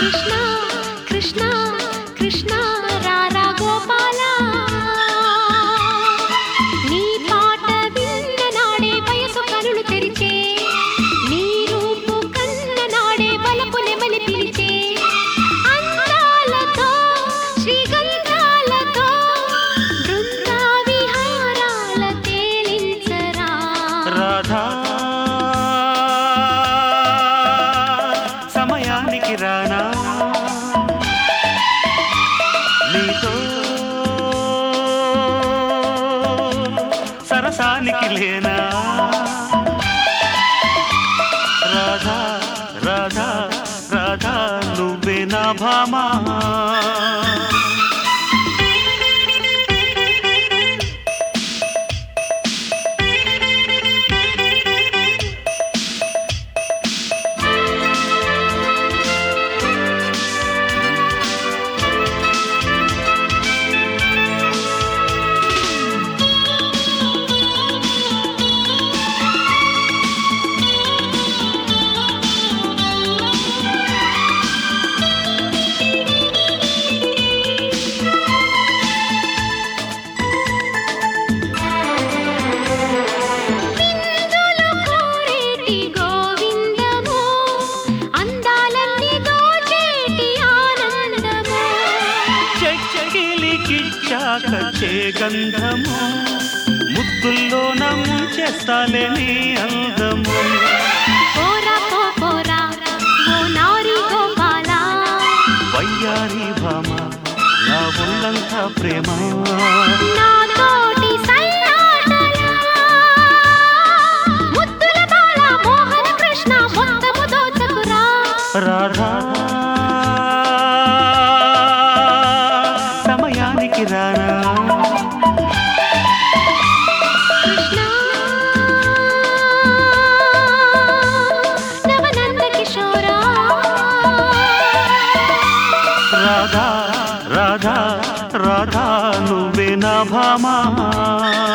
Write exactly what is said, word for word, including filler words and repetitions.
కృష్ణ కృష్ణ కృష్ణ రారా గోపాల నీ పాట విన్న నాడే వయసు కనులు తెరిచే నీ రూపు కన్న నాడే బలపు నెమలి పిలిచే అందాలతో శ్రీగంధాలతో బృందా విహారాల తేలించరా రాధా సమయానికి రానా నీతో సరసానికి లేనా రాధా రాధా రాధా నువ్వే నా భామా చే గంధము ముద్దుల్లో నమ్ముచేస్తాలే నీ అందము పోరా పో పోరా ఓ నారి గోపాల వయ్యారి భామ నా ఒళ్ళంతా ప్రేమ నా తోటి సయ్యాటలా ముద్దుల బాల మోహన కృష్ణ మొత్తము దోచకురా రాధా సమయానికి రానా కృష్ణ నవనంద కిషోరా రాధా రాధా రాధా నువ్వే నా భామా